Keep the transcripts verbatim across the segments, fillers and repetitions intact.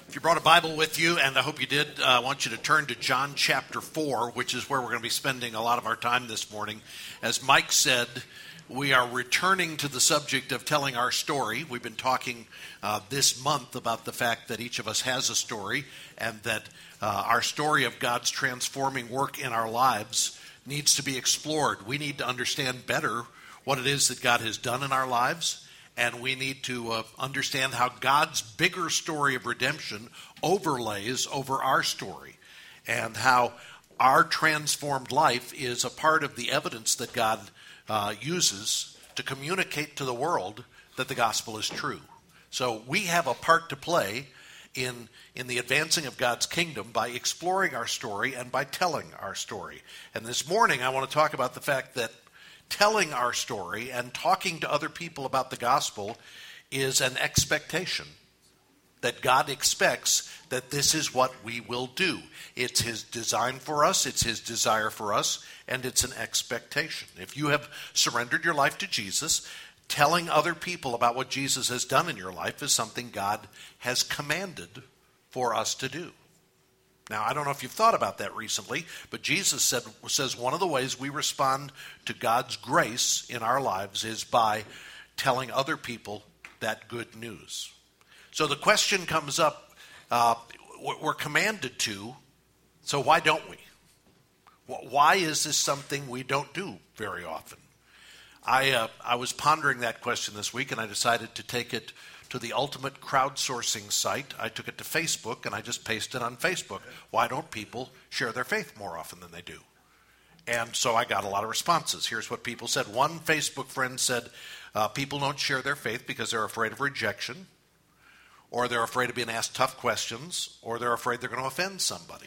If you brought a Bible with you, and I hope you did, uh, I want you to turn to John chapter four, which is where we're going to be spending a lot of our time this morning. As Mike said, we are returning to the subject of telling our story. We've been talking uh, this month about the fact that each of us has a story, and that uh, our story of God's transforming work in our lives needs to be explored. We need to understand better what it is that God has done in our lives, and we need to uh, understand how God's bigger story of redemption overlays over our story, and how our transformed life is a part of the evidence that God uh, uses to communicate to the world that the gospel is true. So we have a part to play in, in the advancing of God's kingdom by exploring our story and by telling our story. And this morning I want to talk about the fact that telling our story and talking to other people about the gospel is an expectation. That God expects that this is what we will do. It's His design for us, it's His desire for us, and it's an expectation. If you have surrendered your life to Jesus, telling other people about what Jesus has done in your life is something God has commanded for us to do. Now, I don't know if you've thought about that recently, but Jesus said, says one of the ways we respond to God's grace in our lives is by telling other people that good news. So the question comes up, uh, we're commanded to, so why don't we? Why is this something we don't do very often? I uh, I was pondering that question this week, and I decided to take it to the ultimate crowdsourcing site. I took it to Facebook, and I just pasted on Facebook, why don't people share their faith more often than they do? And so I got a lot of responses. Here's what people said. One Facebook friend said, uh, people don't share their faith because they're afraid of rejection, or they're afraid of being asked tough questions, or they're afraid they're going to offend somebody.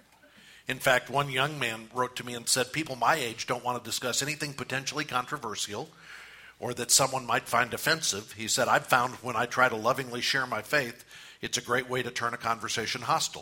In fact, one young man wrote to me and said, people my age don't want to discuss anything potentially controversial or that someone might find offensive. He said, I've found when I try to lovingly share my faith, it's a great way to turn a conversation hostile.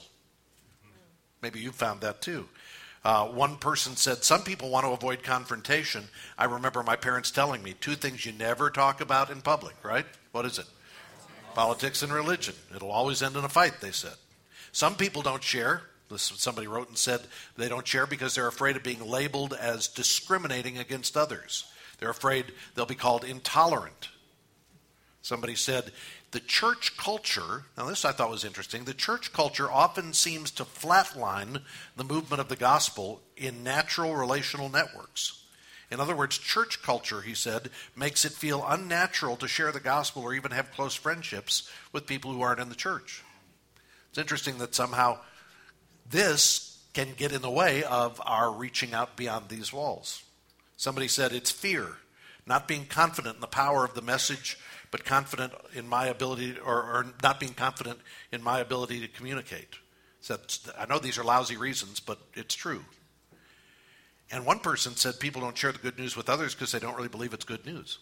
Maybe you found that too. Uh, one person said, some people want to avoid confrontation. I remember my parents telling me, two things you never talk about in public, right? What is it? Politics and religion. It'll always end in a fight, they said. Some people don't share. This is what somebody wrote and said they don't share because they're afraid of being labeled as discriminating against others. They're afraid they'll be called intolerant. Somebody said, the church culture, now this I thought was interesting, the church culture often seems to flatline the movement of the gospel in natural relational networks. In other words, church culture, he said, makes it feel unnatural to share the gospel or even have close friendships with people who aren't in the church. It's interesting that somehow this can get in the way of our reaching out beyond these walls. Somebody said it's fear, not being confident in the power of the message, but confident in my ability, or, or not being confident in my ability to communicate. So I know these are lousy reasons, but it's true. And one person said people don't share the good news with others because they don't really believe it's good news.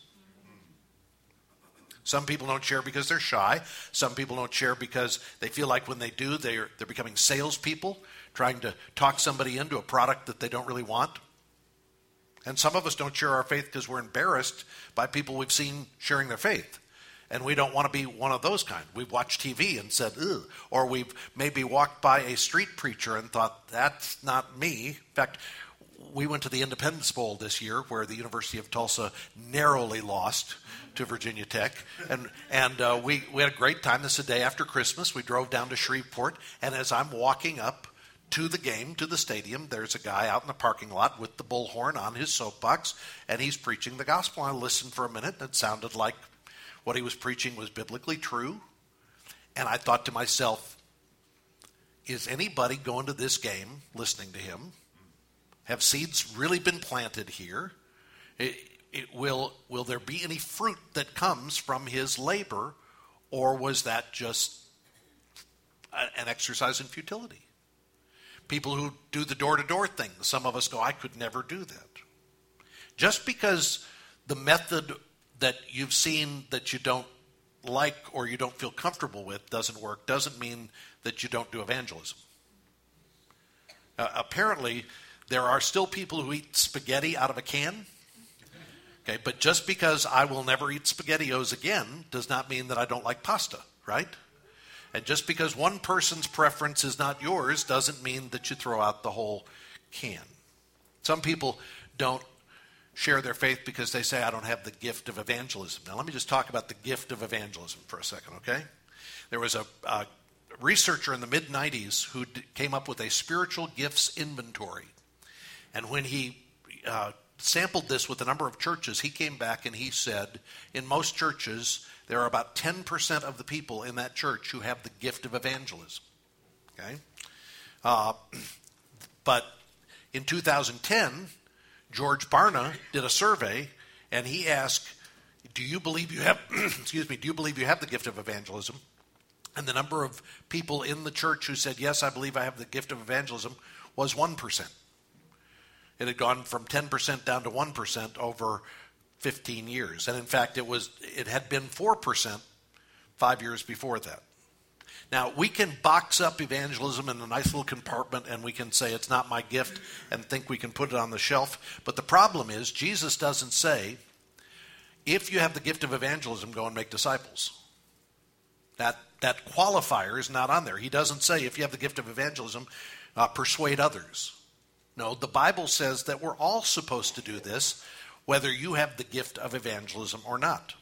Some people don't share because they're shy. Some people don't share because they feel like when they do, they're, they're becoming salespeople, trying to talk somebody into a product that they don't really want. And some of us don't share our faith because we're embarrassed by people we've seen sharing their faith. And we don't want to be one of those kind. We've watched T V and said, ugh. Or we've maybe walked by a street preacher and thought, that's not me. In fact, we went to the Independence Bowl this year where the University of Tulsa narrowly lost to Virginia Tech. And and uh, we, we had a great time. This is the day after Christmas. We drove down to Shreveport. And as I'm walking up to the game, to the stadium, there's a guy out in the parking lot with the bullhorn on his soapbox, and he's preaching the gospel. I listened for a minute, and it sounded like what he was preaching was biblically true. And I thought to myself, is anybody going to this game listening to him? Have seeds really been planted here? It, it, will, will there be any fruit that comes from his labor, or was that just a, an exercise in futility? People who do the door-to-door thing, some of us go, I could never do that. Just because the method that you've seen that you don't like or you don't feel comfortable with doesn't work doesn't mean that you don't do evangelism. Uh, apparently, there are still people who eat spaghetti out of a can. Okay, but just because I will never eat SpaghettiOs again does not mean that I don't like pasta, right? And just because one person's preference is not yours doesn't mean that you throw out the whole can. Some people don't share their faith because they say, I don't have the gift of evangelism. Now, let me just talk about the gift of evangelism for a second, okay? There was a, a researcher in the mid nineties who d- came up with a spiritual gifts inventory. And when he uh, sampled this with a number of churches, he came back and he said, in most churches, there are about ten percent of the people in that church who have the gift of evangelism. Okay? Uh, but in two thousand ten, George Barna did a survey, and he asked, do you believe you have, excuse me, do you believe you have the gift of evangelism? And the number of people in the church who said, yes, I believe I have the gift of evangelism, was one percent. It had gone from ten percent down to one percent over fifteen years. And in fact, it was it had been four percent five years before that. Now, we can box up evangelism in a nice little compartment, and we can say it's not my gift and think we can put it on the shelf. But the problem is, Jesus doesn't say, if you have the gift of evangelism, go and make disciples. That, that qualifier is not on there. He doesn't say, if you have the gift of evangelism, uh, persuade others. No, the Bible says that we're all supposed to do this, whether you have the gift of evangelism or not.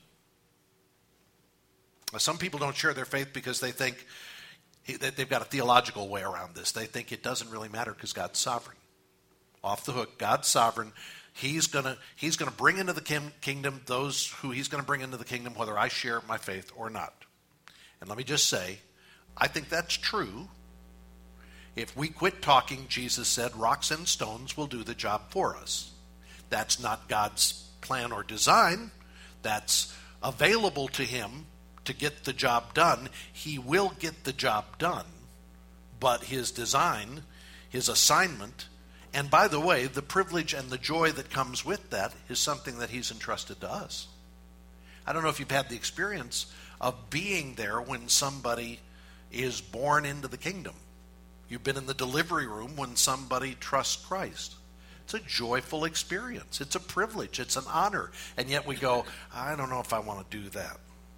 Now, some people don't share their faith because they think that they've got a theological way around this. They think it doesn't really matter because God's sovereign. Off the hook, God's sovereign. He's gonna He's gonna bring into the kingdom those who He's gonna bring into the kingdom, whether I share my faith or not. And let me just say, I think that's true. If we quit talking, Jesus said, rocks and stones will do the job for us. That's not God's plan or design. That's available to Him to get the job done. He will get the job done. But His design, His assignment, and by the way, the privilege and the joy that comes with that is something that He's entrusted to us. I don't know if you've had the experience of being there when somebody is born into the kingdom. You've been in the delivery room when somebody trusts Christ. It's a joyful experience. It's a privilege. It's an honor. And yet we go, I don't know if I want to do that.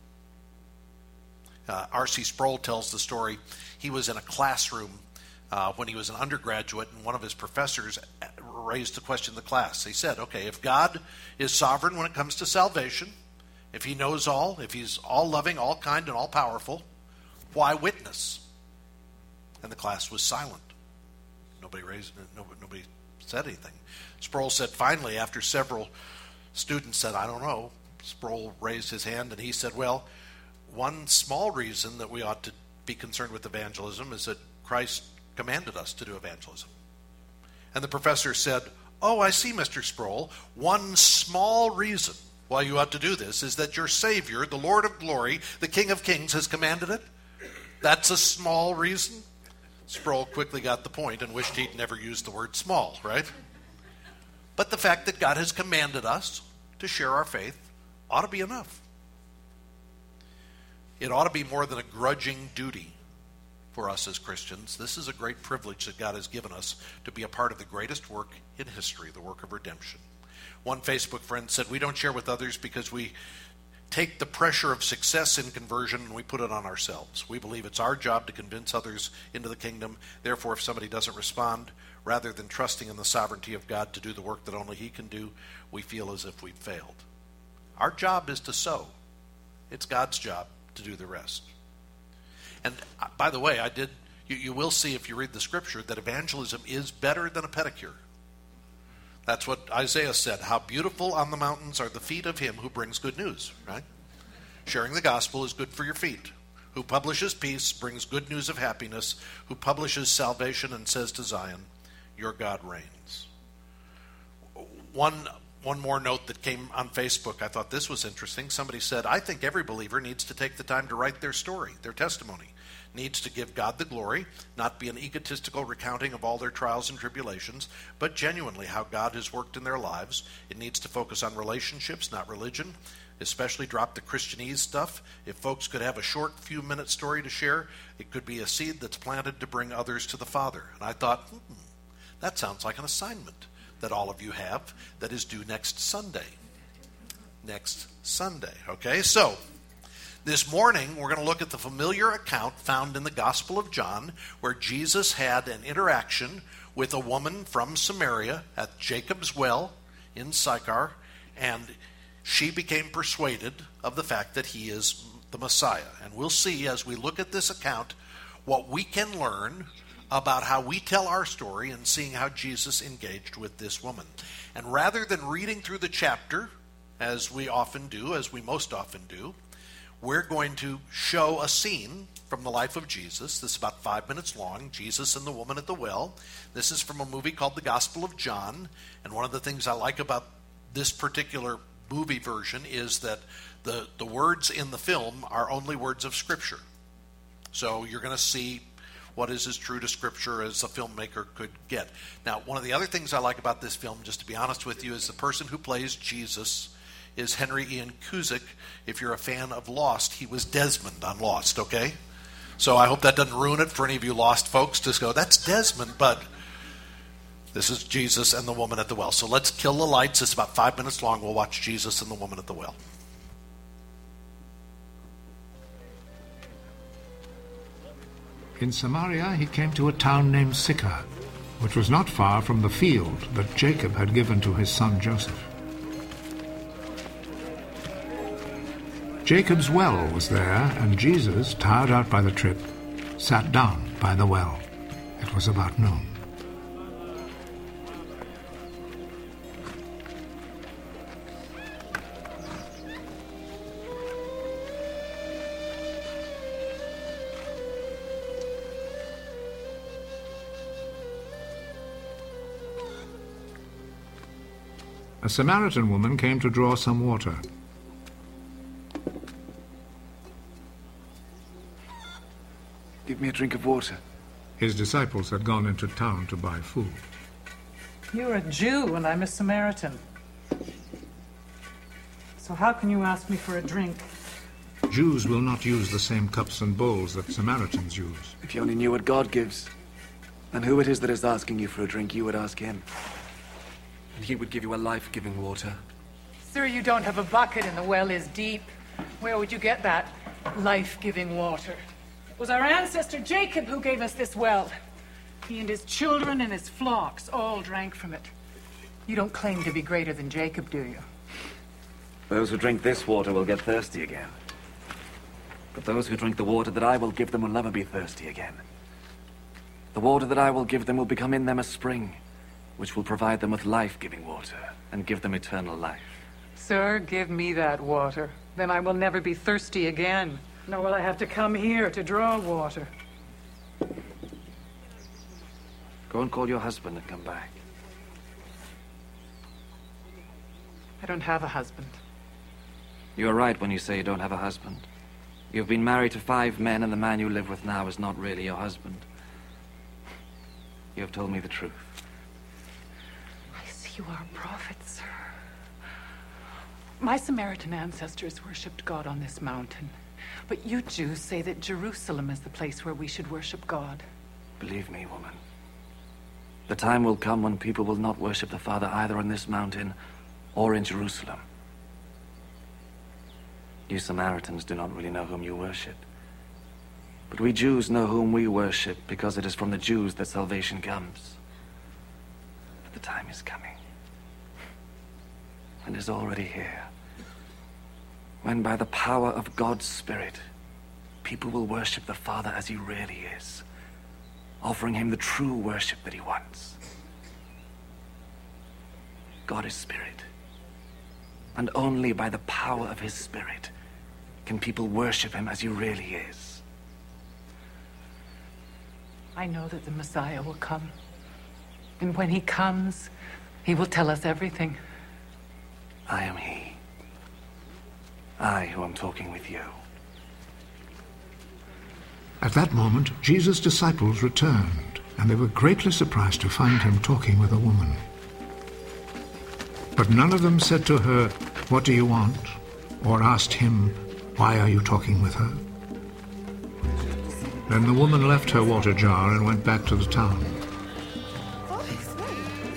Uh, R C Sproul tells the story. He was in a classroom uh, when he was an undergraduate, and one of his professors raised the question in the class. He said, okay, if God is sovereign when it comes to salvation, if He knows all, if He's all-loving, all-kind, and all-powerful, why witness? And the class was silent. Nobody raised, nobody, nobody said anything. Sproul said, finally, after several students said, I don't know, Sproul raised his hand and he said, well, one small reason that we ought to be concerned with evangelism is that Christ commanded us to do evangelism. And the professor said, oh, I see, Mister Sproul. One small reason why you ought to do this is that your Savior, the Lord of glory, the King of kings, has commanded it. That's a small reason. Sproul quickly got the point and wished he'd never used the word small, right? But the fact that God has commanded us to share our faith ought to be enough. It ought to be more than a grudging duty for us as Christians. This is a great privilege that God has given us to be a part of the greatest work in history, the work of redemption. One Facebook friend said, we don't share with others because we take the pressure of success in conversion and we put it on ourselves. We believe it's our job to convince others into the kingdom. Therefore, if somebody doesn't respond, rather than trusting in the sovereignty of God to do the work that only He can do, we feel as if we've failed. Our job is to sow. It's God's job to do the rest. And uh, by the way, I did. You, you will see if you read the scripture that evangelism is better than a pedicure. That's what Isaiah said. How beautiful on the mountains are the feet of him who brings good news, right? Sharing the gospel is good for your feet. Who publishes peace brings good news of happiness. Who publishes salvation and says to Zion, your God reigns. One, one more note that came on Facebook. I thought this was interesting. Somebody said, I think every believer needs to take the time to write their story, their testimony. Needs to give God the glory, not be an egotistical recounting of all their trials and tribulations, but genuinely how God has worked in their lives. It needs to focus on relationships, not religion, especially drop the Christianese stuff. If folks could have a short few minute story to share, it could be a seed that's planted to bring others to the Father. And I thought, hmm, that sounds like an assignment that all of you have that is due next Sunday. Next Sunday, okay? So, This morning, we're going to look at the familiar account found in the Gospel of John, where Jesus had an interaction with a woman from Samaria at Jacob's well in Sychar, and she became persuaded of the fact that he is the Messiah. And we'll see as we look at this account what we can learn about how we tell our story and seeing how Jesus engaged with this woman. And rather than reading through the chapter, as we often do, as we most often do, we're going to show a scene from the life of Jesus. This is about five minutes long, Jesus and the woman at the well. This is from a movie called The Gospel of John. And one of the things I like about this particular movie version is that the, the words in the film are only words of Scripture. So you're going to see what is as true to Scripture as a filmmaker could get. Now, one of the other things I like about this film, just to be honest with you, is the person who plays Jesus is Henry Ian Cusick. If you're a fan of Lost, he was Desmond on Lost, okay? So I hope that doesn't ruin it for any of you Lost folks. Just go, that's Desmond, but this is Jesus and the woman at the well. So let's kill the lights. It's about five minutes long. We'll watch Jesus and the woman at the well. In Samaria, he came to a town named Sychar, which was not far from the field that Jacob had given to his son Joseph. Jacob's well was there, and Jesus, tired out by the trip, sat down by the well. It was about noon. A Samaritan woman came to draw some water. Give me a drink of water. His disciples had gone into town to buy food. You're a Jew and I'm a Samaritan. So how can you ask me for a drink? Jews will not use the same cups and bowls that Samaritans use. If you only knew what God gives, and who it is that is asking you for a drink, you would ask him. And he would give you a life-giving water. Sir, you don't have a bucket and the well is deep. Where would you get that life-giving water? It was our ancestor Jacob who gave us this well. He and his children and his flocks all drank from it. You don't claim to be greater than Jacob, do you? Those who drink this water will get thirsty again. But those who drink the water that I will give them will never be thirsty again. The water that I will give them will become in them a spring, which will provide them with life-giving water and give them eternal life. Sir, give me that water. Then I will never be thirsty again. Nor will I have to come here to draw water. Go and call your husband and come back. I don't have a husband. You are right when you say you don't have a husband. You've been married to five men, and the man you live with now is not really your husband. You have told me the truth. I see you are a prophet, sir. My Samaritan ancestors worshipped God on this mountain. But you Jews say that Jerusalem is the place where we should worship God. Believe me, woman. The time will come when people will not worship the Father either on this mountain or in Jerusalem. You Samaritans do not really know whom you worship. But we Jews know whom we worship because it is from the Jews that salvation comes. But the time is coming, and is already here, when by the power of God's Spirit, people will worship the Father as he really is, offering him the true worship that he wants. God is Spirit, and only by the power of his Spirit can people worship him as he really is. I know that the Messiah will come, and when he comes, he will tell us everything. I am he. I who am talking with you. At that moment, Jesus' disciples returned, and they were greatly surprised to find him talking with a woman. But none of them said to her, "What do you want?" or asked him, "Why are you talking with her?" Then the woman left her water jar and went back to the town.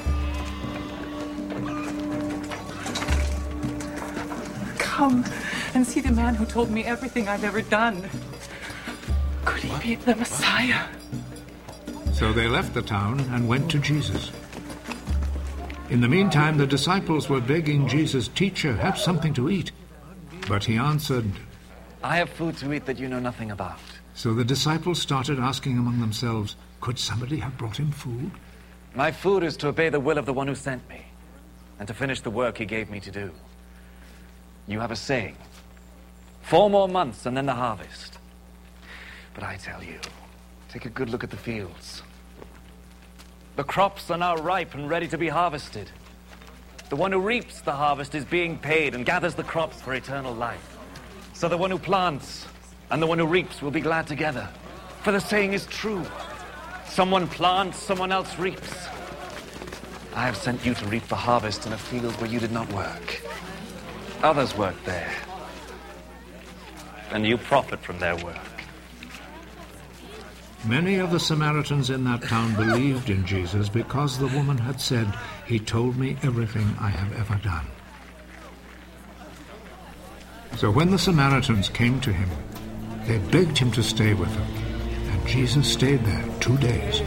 Come and see the man who told me everything I've ever done. Could he be the Messiah? So they left the town and went to Jesus. In the meantime, the disciples were begging Jesus, "Teacher, have something to eat." But he answered, I have food to eat that you know nothing about. So the disciples started asking among themselves, could somebody have brought him food? My food is to obey the will of the one who sent me, and to finish the work he gave me to do. You have a saying, four more months and then the harvest. But I tell you, take a good look at the fields. The crops are now ripe and ready to be harvested. The one who reaps the harvest is being paid and gathers the crops for eternal life. So the one who plants and the one who reaps will be glad together. For the saying is true. Someone plants, someone else reaps. I have sent you to reap the harvest in a field where you did not work. Others worked there, and you profit from their work. Many of the Samaritans in that town believed in Jesus because the woman had said, "He told me everything I have ever done." So when the Samaritans came to him, they begged him to stay with them, and Jesus stayed there two days.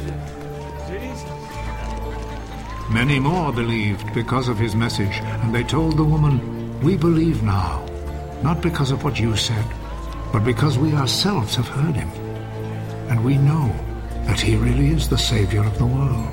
Many more believed because of his message, and they told the woman, "We believe now, not because of what you said, but because we ourselves have heard him. And we know that he really is the Savior of the world."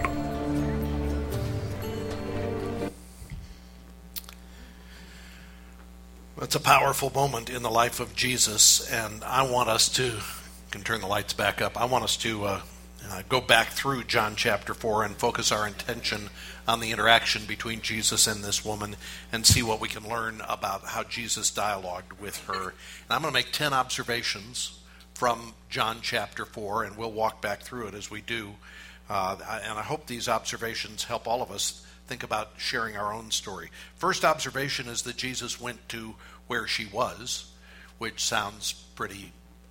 It's a powerful moment in the life of Jesus, and I want us to, you can turn the lights back up, I want us to uh, uh, go back through John chapter four and focus our attention on the interaction between Jesus and this woman and see what we can learn about how Jesus dialogued with her. And I'm going to make ten observations from John chapter four, and we'll walk back through it as we do. Uh, and I hope these observations help all of us think about sharing our own story. First observation is that Jesus went to where she was, which sounds pretty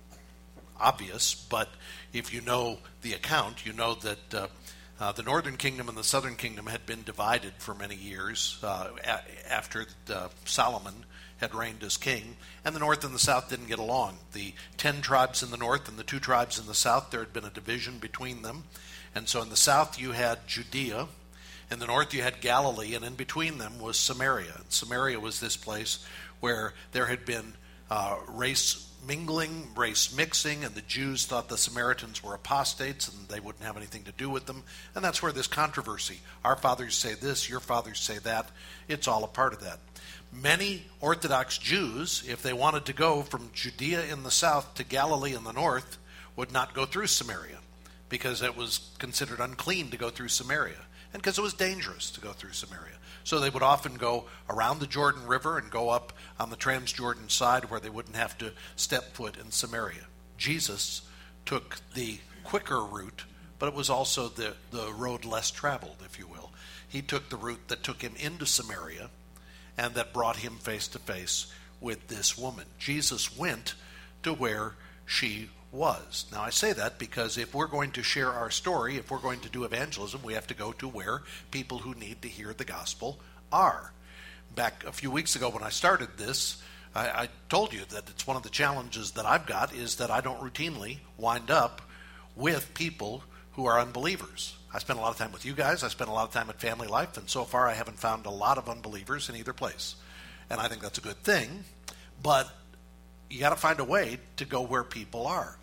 obvious, but if you know the account, you know that uh, uh, the northern kingdom and the southern kingdom had been divided for many years uh, a- after uh, Solomon had reigned as king, and the north and the south didn't get along. The ten tribes in the north and the two tribes in the south, there had been a division between them. And so in the south you had Judea, in the north you had Galilee, and in between them was Samaria. And Samaria was this place where there had been uh, race mingling, race mixing, and the Jews thought the Samaritans were apostates and they wouldn't have anything to do with them. And that's where this controversy, our fathers say this, your fathers say that, it's all a part of that. Many Orthodox Jews, if they wanted to go from Judea in the south to Galilee in the north, would not go through Samaria because it was considered unclean to go through Samaria and because it was dangerous to go through Samaria. So they would often go around the Jordan River and go up on the Transjordan side where they wouldn't have to step foot in Samaria. Jesus took the quicker route, but it was also the, the road less traveled, if you will. He took the route that took him into Samaria and that brought him face to face with this woman. Jesus went to where she was. Now I say that because if we're going to share our story, if we're going to do evangelism, we have to go to where people who need to hear the gospel are. Back a few weeks ago when I started this, I, I told you that it's one of the challenges that I've got is that I don't routinely wind up with people who are unbelievers. I spend a lot of time with you guys, I spend a lot of time at Family Life, and so far I haven't found a lot of unbelievers in either place. And I think that's a good thing, but you got to find a way to go where people are.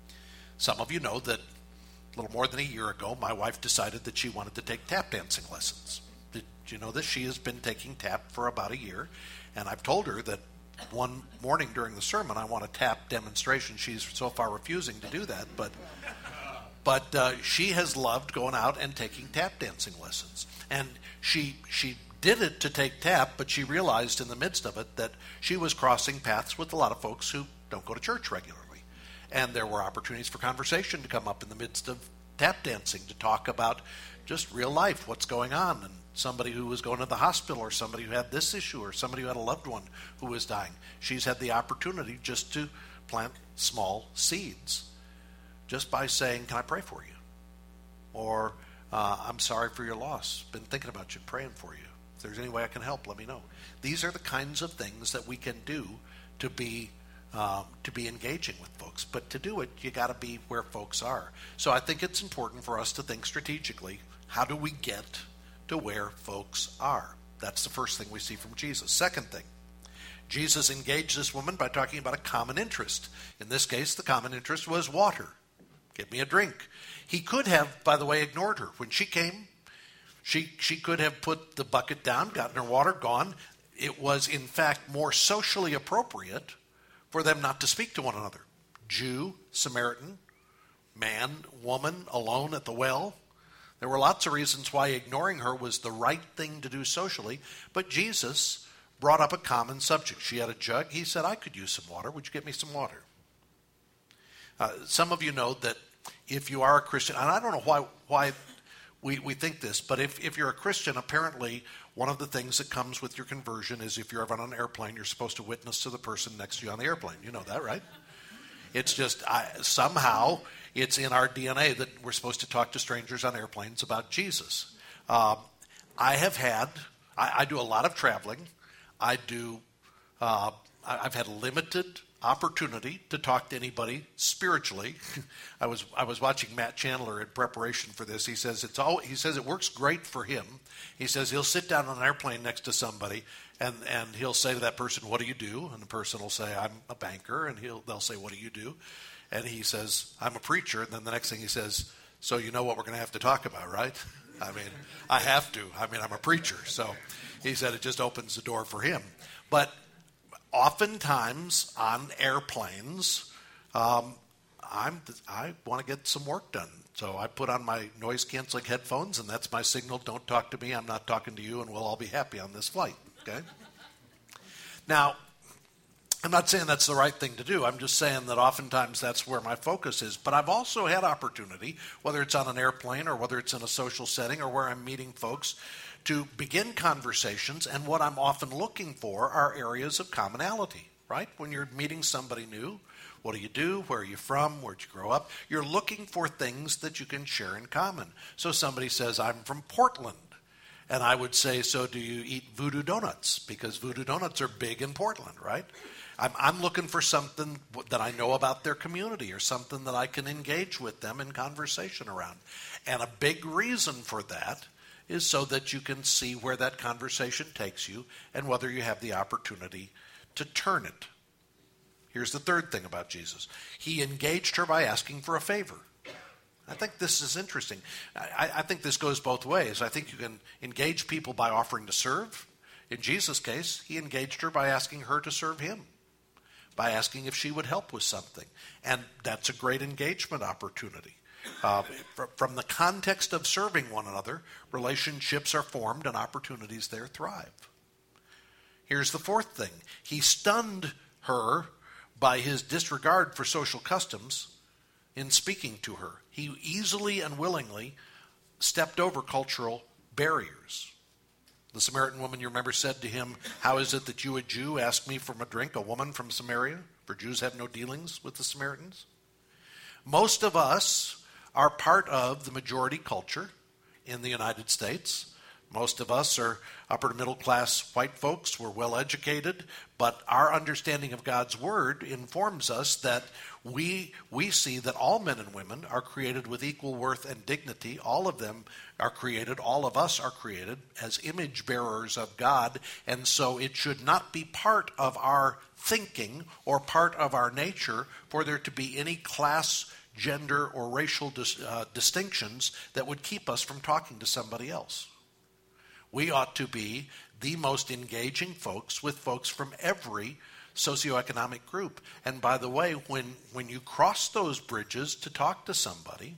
Some of you know that a little more than a year ago, my wife decided that she wanted to take tap dancing lessons. Did you know this? She has been taking tap for about a year, and I've told her that one morning during the sermon I want a tap demonstration. She's so far refusing to do that, but but uh, she has loved going out and taking tap dancing lessons. And she she did it to take tap, but she realized in the midst of it that she was crossing paths with a lot of folks who don't go to church regularly. And there were opportunities for conversation to come up in the midst of tap dancing to talk about just real life, what's going on, and somebody who was going to the hospital or somebody who had this issue or somebody who had a loved one who was dying. She's had the opportunity just to plant small seeds just by saying, "Can I pray for you?" Or, uh, "I'm sorry for your loss. Been thinking about you, praying for you. If there's any way I can help, let me know." These are the kinds of things that we can do to be um, to be engaging with folks. But to do it, you got to be where folks are. So I think it's important for us to think strategically. How do we get to where folks are? That's the first thing we see from Jesus. Second thing, Jesus engaged this woman by talking about a common interest. In this case, the common interest was water. Get me a drink. He could have, by the way, ignored her. When she came, she she could have put the bucket down, gotten her water, gone. It was, in fact, more socially appropriate for them not to speak to one another. Jew, Samaritan, man, woman, alone at the well. There were lots of reasons why ignoring her was the right thing to do socially, but Jesus brought up a common subject. She had a jug. He said, I could use some water. Would you get me some water? Uh, some of you know that if you are a Christian, and I don't know why why we, we think this, but if, if you're a Christian, apparently one of the things that comes with your conversion is if you're ever on an airplane, you're supposed to witness to the person next to you on the airplane. You know that, right? It's just I, somehow it's in our D N A that we're supposed to talk to strangers on airplanes about Jesus. Uh, I have had, I, I do a lot of traveling. I do, uh, I've had limited opportunity to talk to anybody spiritually. I was I was watching Matt Chandler in preparation for this. He says it's all he says it works great for him. He says he'll sit down on an airplane next to somebody and, and he'll say to that person, what do you do? And the person will say, I'm a banker, and he'll they'll say, what do you do? And he says, I'm a preacher, and then the next thing he says, so you know what we're gonna have to talk about, right? I mean, I have to. I mean I'm a preacher. So he said it just opens the door for him. But oftentimes on airplanes, um, I'm, I want to get some work done. So I put on my noise-canceling headphones, and that's my signal. Don't talk to me. I'm not talking to you, and we'll all be happy on this flight. Okay? Now, I'm not saying that's the right thing to do. I'm just saying that oftentimes that's where my focus is. But I've also had opportunity, whether it's on an airplane or whether it's in a social setting or where I'm meeting folks, to begin conversations, and what I'm often looking for are areas of commonality, right? When you're meeting somebody new, what do you do? Where are you from? Where'd you grow up? You're looking for things that you can share in common. So somebody says, I'm from Portland. And I would say, so do you eat Voodoo Donuts? Because Voodoo Donuts are big in Portland, right? I'm, I'm looking for something that I know about their community or something that I can engage with them in conversation around. And a big reason for that is so that you can see where that conversation takes you and whether you have the opportunity to turn it. Here's the third thing about Jesus. He engaged her by asking for a favor. I think this is interesting. I, I think this goes both ways. I think you can engage people by offering to serve. In Jesus' case, he engaged her by asking her to serve him, by asking if she would help with something. And that's a great engagement opportunity. Uh, from the context of serving one another, relationships are formed and opportunities there thrive. Here's the fourth thing. He stunned her by his disregard for social customs in speaking to her. He easily and willingly stepped over cultural barriers. The Samaritan woman, you remember, said to him, how is it that you, a Jew, ask me for a drink, a woman from Samaria? For Jews have no dealings with the Samaritans. Most of us are part of the majority culture in the United States. Most of us are upper middle class white folks. We're well educated, but our understanding of God's word informs us that we we see that all men and women are created with equal worth and dignity. All of them are created, all of us are created as image bearers of God, and so it should not be part of our thinking or part of our nature for there to be any class, gender, or racial dis, uh, distinctions that would keep us from talking to somebody else. We ought to be the most engaging folks with folks from every socioeconomic group. And by the way, when, when you cross those bridges to talk to somebody,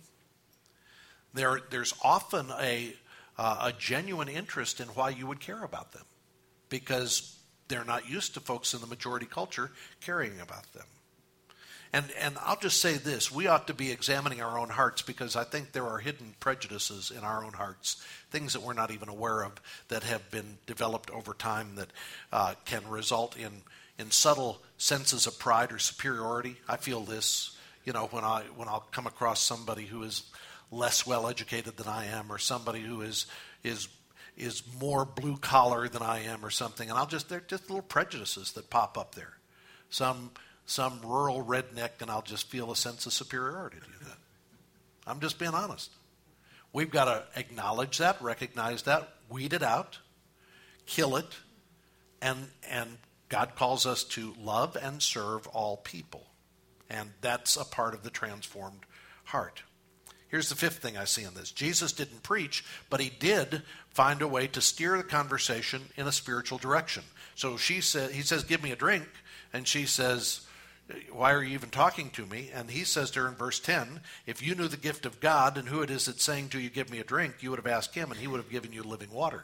there there's often a, uh, a genuine interest in why you would care about them, because they're not used to folks in the majority culture caring about them. And and I'll just say this, we ought to be examining our own hearts, because I think there are hidden prejudices in our own hearts, things that we're not even aware of that have been developed over time that uh, can result in, in subtle senses of pride or superiority. I feel this, you know, when, I, when I'll come across somebody who is less well educated than I am, or somebody who is is is more blue collar than I am or something, and I'll just, they're just little prejudices that pop up there. some some rural redneck, and I'll just feel a sense of superiority to that. I'm just being honest. We've got to acknowledge that, recognize that, weed it out, kill it, and and God calls us to love and serve all people. And that's a part of the transformed heart. Here's the fifth thing I see in this. Jesus didn't preach, but he did find a way to steer the conversation in a spiritual direction. So she said, he says, give me a drink. And she says, why are you even talking to me? And he says to her in verse ten, if you knew the gift of God and who it is that's saying to you, give me a drink, you would have asked him and he would have given you living water.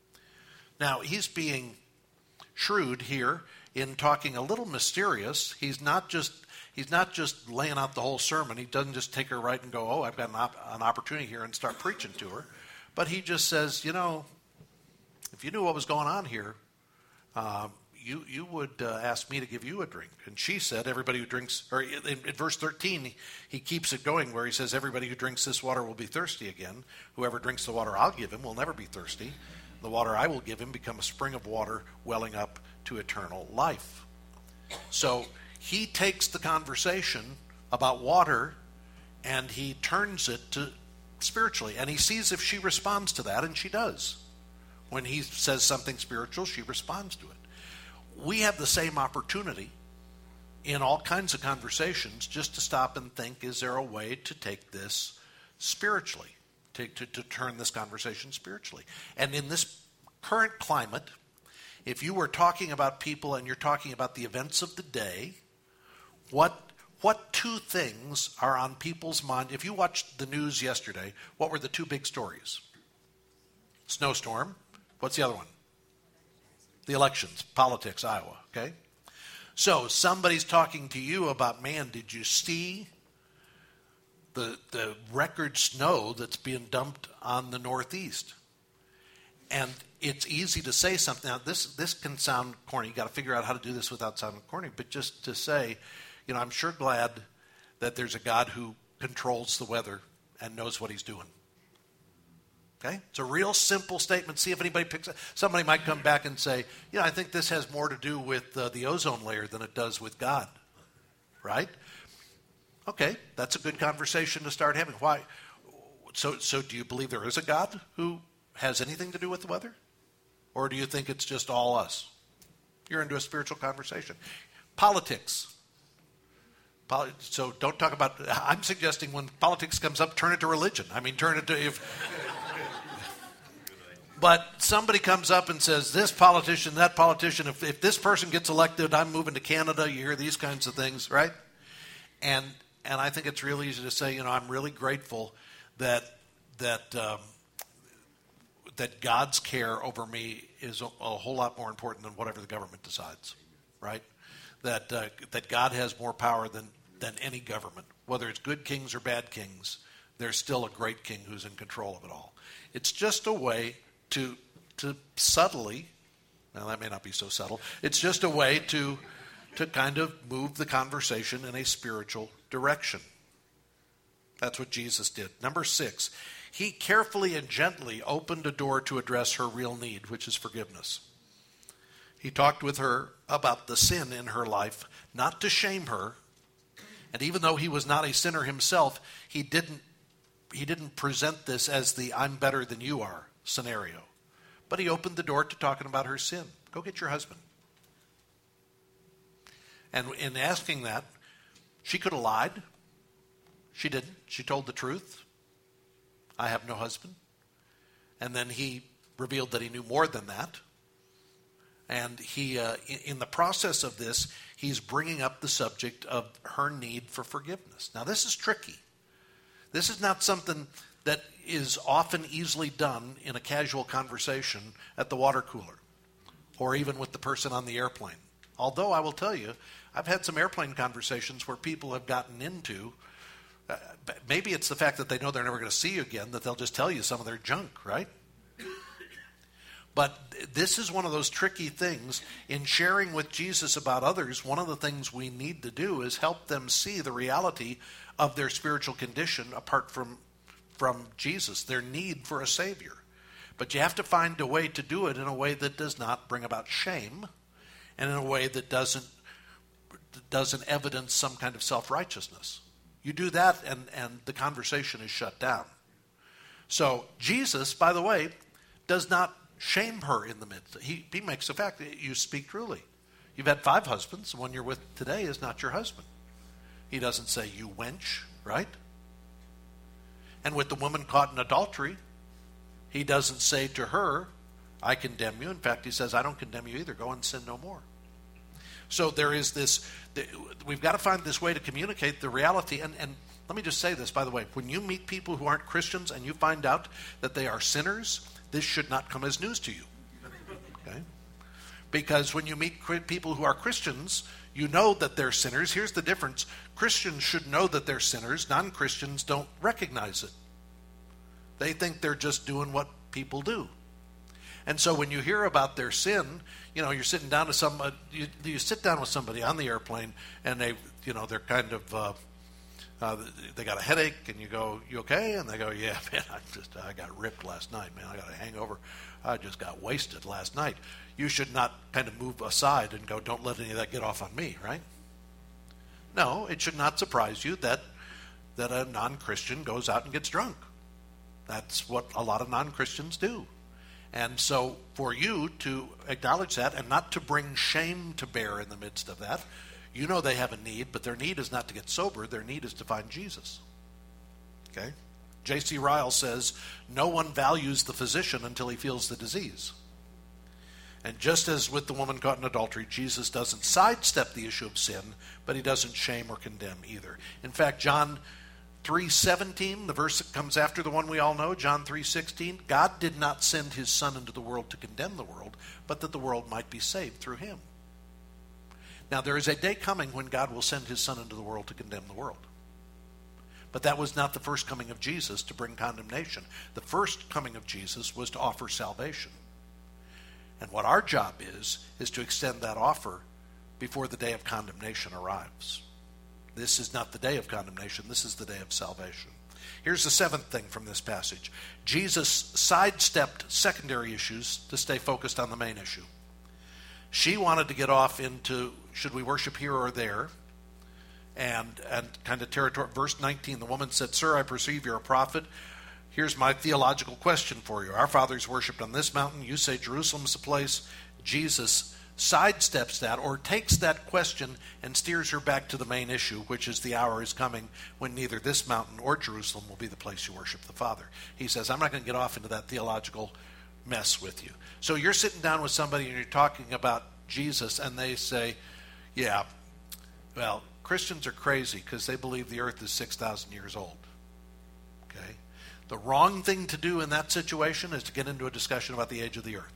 Now, he's being shrewd here in talking a little mysterious. He's not just he's not just laying out the whole sermon. He doesn't just take her right and go, oh, I've got an, op- an opportunity here and start preaching to her. But he just says, you know, if you knew what was going on here, um, you you would uh, ask me to give you a drink. And she said, everybody who drinks, or in, in verse thirteen, he, he keeps it going where he says, everybody who drinks this water will be thirsty again. Whoever drinks the water I'll give him will never be thirsty. The water I will give him become a spring of water welling up to eternal life. So he takes the conversation about water and he turns it to spiritually. And he sees if she responds to that, and she does. When he says something spiritual, she responds to it. We have the same opportunity in all kinds of conversations just to stop and think, is there a way to take this spiritually, to, to, to turn this conversation spiritually? And in this current climate, if you were talking about people and you're talking about the events of the day, what what two things are on people's mind? If you watched the news yesterday, what were the two big stories? Snowstorm. What's the other one? The elections, politics, Iowa, okay? So somebody's talking to you about, man, did you see the the record snow that's being dumped on the Northeast? And it's easy to say something. Now, this this can sound corny. You got to figure out how to do this without sounding corny. But just to say, you know, I'm sure glad that there's a God who controls the weather and knows what he's doing. Okay? It's a real simple statement. See if anybody picks it. Somebody might come back and say, you know, I think this has more to do with uh, the ozone layer than it does with God. Right? Okay, that's a good conversation to start having. Why? So, so do you believe there is a God who has anything to do with the weather? Or do you think it's just all us? You're into a spiritual conversation. Politics. Poli- so don't talk about, I'm suggesting when politics comes up, turn it to religion. I mean, turn it to, if, but somebody comes up and says, this politician, that politician, if, if this person gets elected, I'm moving to Canada. You hear these kinds of things, right? And and I think it's real easy to say, you know, I'm really grateful that that um, that God's care over me is a, a whole lot more important than whatever the government decides, right? That uh, that God has more power than than any government, whether it's good kings or bad kings. There's still a great king who's in control of it all. It's just a way to to subtly, now that may not be so subtle. It's just a way to to kind of move the conversation in a spiritual direction. That's what Jesus did. Number six, he carefully and gently opened a door to address her real need, which is forgiveness. He talked with her about the sin in her life, not to shame her. And even though he was not a sinner himself, he didn't he didn't present this as the I'm better than you are scenario. But he opened the door to talking about her sin. Go get your husband. And in asking that, she could have lied. She didn't. She told the truth. I have no husband. And then he revealed that he knew more than that. And he, uh, in the process of this, he's bringing up the subject of her need for forgiveness. Now, this is tricky. This is not something that is often easily done in a casual conversation at the water cooler or even with the person on the airplane. Although I will tell you, I've had some airplane conversations where people have gotten into, uh, maybe it's the fact that they know they're never going to see you again, that they'll just tell you some of their junk, right? But this is one of those tricky things. In sharing with Jesus about others, one of the things we need to do is help them see the reality of their spiritual condition apart from, from Jesus, their need for a Savior. But you have to find a way to do it in a way that does not bring about shame and in a way that doesn't doesn't evidence some kind of self-righteousness. You do that and, and the conversation is shut down. So Jesus, by the way, does not shame her in the midst. He, he makes the fact that you speak truly. You've had five husbands. The one you're with today is not your husband. He doesn't say, you wench, right? And with the woman caught in adultery, he doesn't say to her, I condemn you. In fact, he says, I don't condemn you either. Go and sin no more. So there is this, we've got to find this way to communicate the reality. And, and let me just say this, by the way. When you meet people who aren't Christians and you find out that they are sinners, this should not come as news to you. Okay? Because when you meet people who are Christians, you know that they're sinners. Here's the difference. Christians should know that they're sinners. Non-Christians don't recognize it. They think they're just doing what people do. And so when you hear about their sin, you know, you're sitting down with some, uh, you, you sit down with somebody on the airplane and they, you know, they're kind of, uh, uh, they got a headache and you go, you okay? And they go, yeah, man, I just, I got ripped last night, man. I got a hangover. I just got wasted last night. You should not kind of move aside and go, don't let any of that get off on me, right? No, it should not surprise you that, that a non-Christian goes out and gets drunk. That's what a lot of non-Christians do. And so for you to acknowledge that and not to bring shame to bear in the midst of that, you know they have a need, but their need is not to get sober. Their need is to find Jesus. Okay? J C Ryle says, no one values the physician until he feels the disease. And just as with the woman caught in adultery, Jesus doesn't sidestep the issue of sin, but he doesn't shame or condemn either. In fact, John three seventeen, the verse that comes after the one we all know, John three sixteen, God did not send his Son into the world to condemn the world, but that the world might be saved through him. Now, there is a day coming when God will send his Son into the world to condemn the world. But that was not the first coming of Jesus to bring condemnation. The first coming of Jesus was to offer salvation. And what our job is, is to extend that offer before the day of condemnation arrives. This is not the day of condemnation. This is the day of salvation. Here's the seventh thing from this passage. Jesus sidestepped secondary issues to stay focused on the main issue. She wanted to get off into, should we worship here or there? And, and kind of territory. Verse nineteen, the woman said, Sir, I perceive you're a prophet. Here's my theological question for you. Our fathers worshipped on this mountain. You say Jerusalem's the place. Jesus sidesteps that or takes that question and steers her back to the main issue, which is the hour is coming when neither this mountain or Jerusalem will be the place you worship the Father. He says, I'm not going to get off into that theological mess with you. So you're sitting down with somebody and you're talking about Jesus and they say, yeah, well, Christians are crazy because they believe the earth is six thousand years old. Okay? The wrong thing to do in that situation is to get into a discussion about the age of the earth.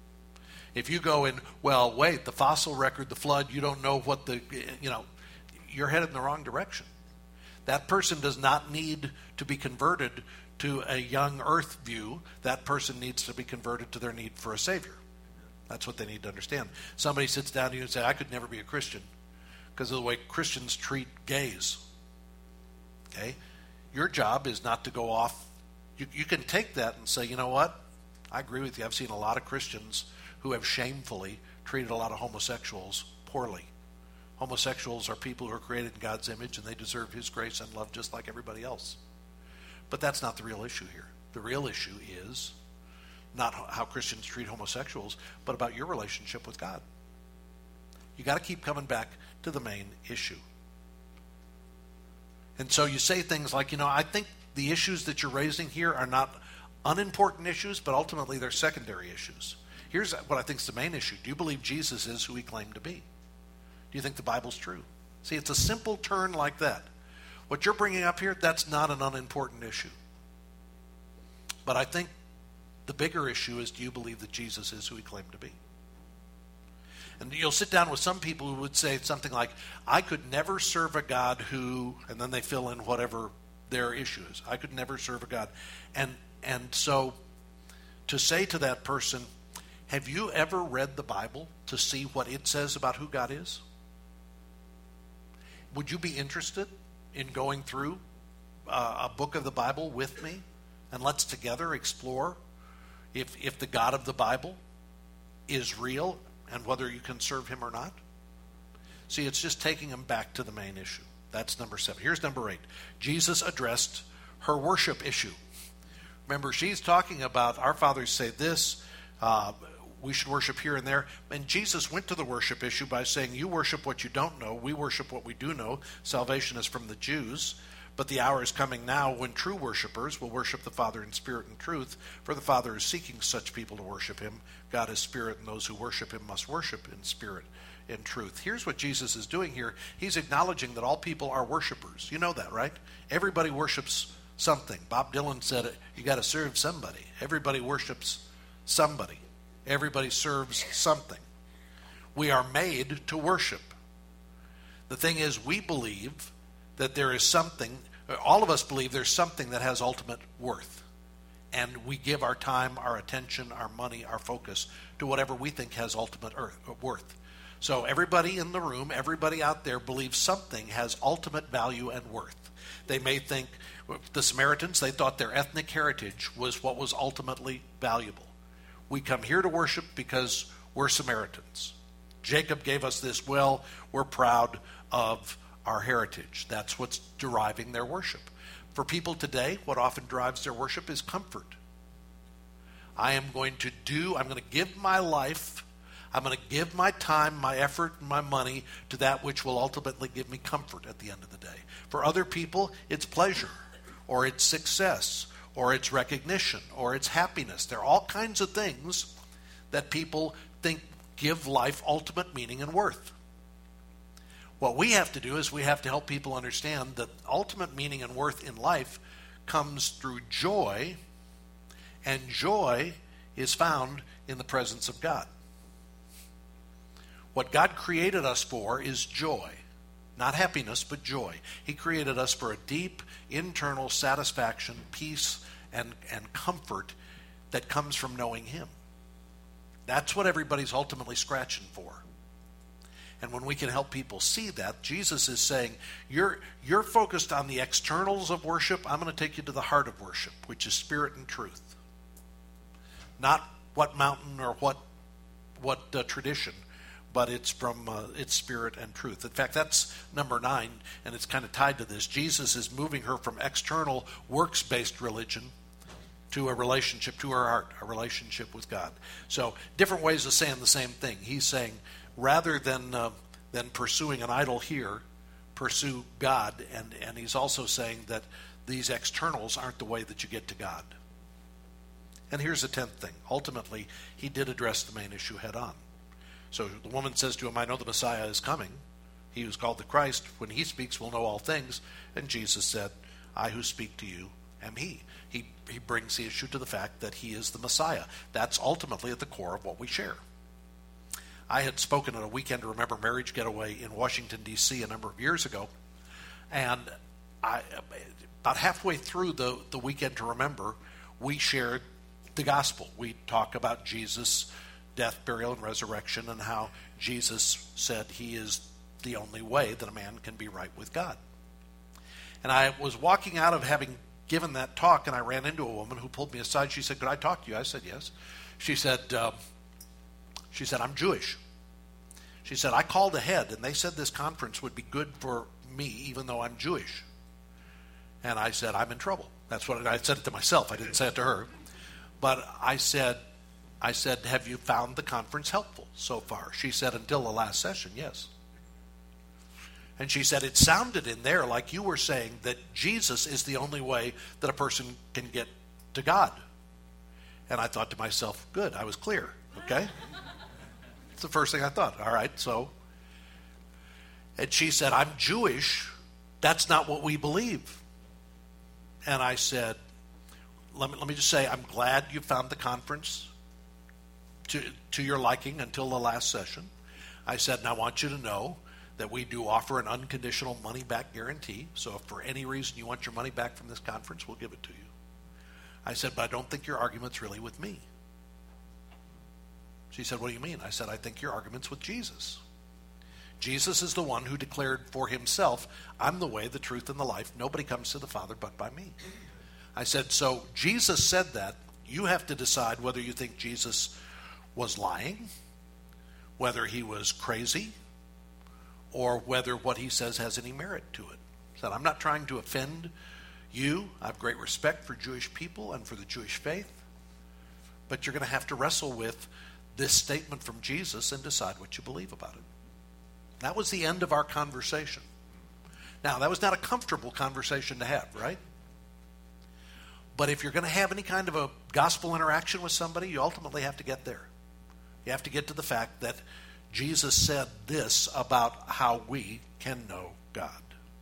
If you go in, well, wait, the fossil record, the flood, you don't know what the, you know, you're headed in the wrong direction. That person does not need to be converted to a young earth view. That person needs to be converted to their need for a Savior. That's what they need to understand. Somebody sits down to you and says, I could never be a Christian because of the way Christians treat gays. Okay? Your job is not to go off. You, you can take that and say, you know what? I agree with you. I've seen a lot of Christians who have shamefully treated a lot of homosexuals poorly. Homosexuals are people who are created in God's image and they deserve his grace and love just like everybody else. But that's not the real issue here. The real issue is not how Christians treat homosexuals, but about your relationship with God. You got to keep coming back to the main issue. And so you say things like, you know, I think the issues that you're raising here are not unimportant issues, but ultimately they're secondary issues. Here's what I think is the main issue. Do you believe Jesus is who he claimed to be? Do you think the Bible's true? See, it's a simple turn like that. What you're bringing up here, that's not an unimportant issue. But I think the bigger issue is, do you believe that Jesus is who he claimed to be? And you'll sit down with some people who would say something like, I could never serve a God who, and then they fill in whatever their issue is. I could never serve a God. And and so to say to that person, have you ever read the Bible to see what it says about who God is? Would you be interested in going through uh, a book of the Bible with me? And let's together explore if if the God of the Bible is real and whether you can serve him or not. See, it's just taking them back to the main issue. That's number seven. Here's number eight. Jesus addressed her worship issue. Remember, she's talking about our fathers say this, uh, we should worship here and there. And Jesus went to the worship issue by saying, you worship what you don't know, we worship what we do know. Salvation is from the Jews. But the hour is coming now when true worshipers will worship the Father in spirit and truth, for the Father is seeking such people to worship him. God is spirit, and those who worship him must worship in spirit and truth. Here's what Jesus is doing here. He's acknowledging that all people are worshipers. You know that, right? Everybody worships something. Bob Dylan said it, you got to serve somebody. Everybody worships somebody. Everybody serves something. We are made to worship. The thing is, we believe that there is something, all of us believe there's something that has ultimate worth. And we give our time, our attention, our money, our focus to whatever we think has ultimate earth, worth. So everybody in the room, everybody out there believes something has ultimate value and worth. They may think, the Samaritans, they thought their ethnic heritage was what was ultimately valuable. We come here to worship because we're Samaritans. Jacob gave us this well, we're proud of our heritage. That's what's deriving their worship. For people today, what often drives their worship is comfort. I am going to do, I'm going to give my life, I'm going to give my time, my effort, and my money to that which will ultimately give me comfort at the end of the day. For other people, it's pleasure, or it's success, or it's recognition, or it's happiness. There are all kinds of things that people think give life ultimate meaning and worth. What we have to do is we have to help people understand that ultimate meaning and worth in life comes through joy, and joy is found in the presence of God. What God created us for is joy. Not happiness, but joy. He created us for a deep internal satisfaction, peace, and, and comfort that comes from knowing Him. That's what everybody's ultimately scratching for. And when we can help people see that, Jesus is saying, you're, you're focused on the externals of worship. I'm going to take you to the heart of worship, which is spirit and truth. Not what mountain or what, what uh, tradition, but it's from uh, its spirit and truth. In fact, that's number nine, and it's kind of tied to this. Jesus is moving her from external works-based religion to a relationship, to her heart, a relationship with God. So different ways of saying the same thing. He's saying, rather than uh, than pursuing an idol here, pursue God. And, and he's also saying that these externals aren't the way that you get to God. And here's the tenth thing. Ultimately, he did address the main issue head on. So the woman says to him, I know the Messiah is coming. He who's called the Christ. When he speaks, we'll know all things. And Jesus said, I who speak to you am he. He, he brings the issue to the fact that he is the Messiah. That's ultimately at the core of what we share. I had spoken at a Weekend to Remember Marriage Getaway in Washington, D C a number of years ago. And I, about halfway through the, the Weekend to Remember, we shared the gospel. We talk about Jesus' death, burial, and resurrection, and how Jesus said he is the only way that a man can be right with God. And I was walking out of having given that talk, and I ran into a woman who pulled me aside. She said, could I talk to you? I said, yes. She said, uh, she said, I'm Jewish. She said, I called ahead, and they said this conference would be good for me, even though I'm Jewish. And I said, I'm in trouble. That's what I said it to myself. I didn't say it to her. But I said, I said, have you found the conference helpful so far? She said, until the last session, yes. And she said, it sounded in there like you were saying that Jesus is the only way that a person can get to God. And I thought to myself, good, I was clear, okay? It's the first thing I thought. All right, so. And she said, I'm Jewish. That's not what we believe. And I said, let me, let me just say, I'm glad you found the conference to, to your liking until the last session. I said, and I want you to know that we do offer an unconditional money-back guarantee. So if for any reason you want your money back from this conference, we'll give it to you. I said, but I don't think your argument's really with me. She said, what do you mean? I said, I think your argument's with Jesus. Jesus is the one who declared for himself, I'm the way, the truth, and the life. Nobody comes to the Father but by me. I said, so Jesus said that. You have to decide whether you think Jesus was lying, whether he was crazy, or whether what he says has any merit to it. He said, I'm not trying to offend you. I have great respect for Jewish people and for the Jewish faith, but you're going to have to wrestle with this statement from Jesus and decide what you believe about it. That was the end of our conversation. Now, that was not a comfortable conversation to have, right? But if you're going to have any kind of a gospel interaction with somebody, you ultimately have to get there. You have to get to the fact that Jesus said this about how we can know God.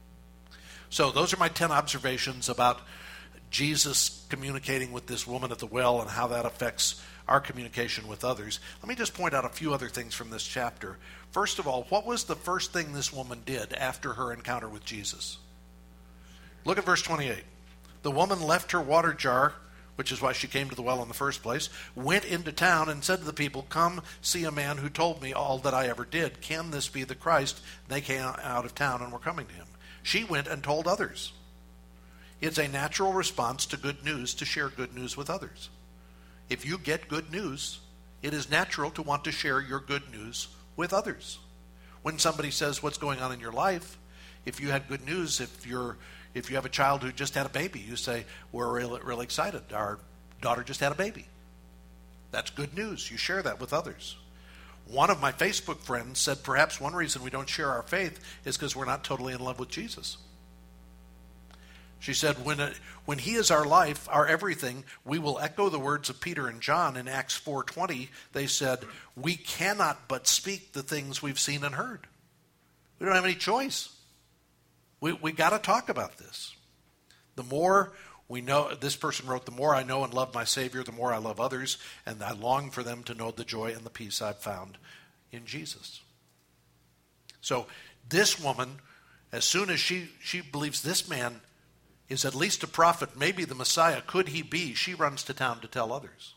So those are my ten observations about Jesus communicating with this woman at the well and how that affects our communication with others. Let me just point out a few other things from this chapter. First of all, what was the first thing this woman did after her encounter with Jesus? Look at verse twenty-eight. The woman left her water jar, which is why she came to the well in the first place, went into town and said to the people, come see a man who told me all that I ever did. Can this be the Christ? And they came out of town and were coming to him. She went and told others. It's a natural response to good news to share good news with others. If you get good news, it is natural to want to share your good news with others. When somebody says what's going on in your life, if you had good news, if you're if you have a child who just had a baby, you say, we're really, really excited. Our daughter just had a baby. That's good news. You share that with others. One of my Facebook friends said perhaps one reason we don't share our faith is because we're not totally in love with Jesus. She said, when it, when he is our life, our everything, we will echo the words of Peter and John in Acts four twenty. They said, we cannot but speak the things we've seen and heard. We don't have any choice. We we got to talk about this. The more we know, this person wrote, the more I know and love my Savior, the more I love others, and I long for them to know the joy and the peace I've found in Jesus. So this woman, as soon as she, she believes this man is at least a prophet, maybe the Messiah, could he be, she runs to town to tell others.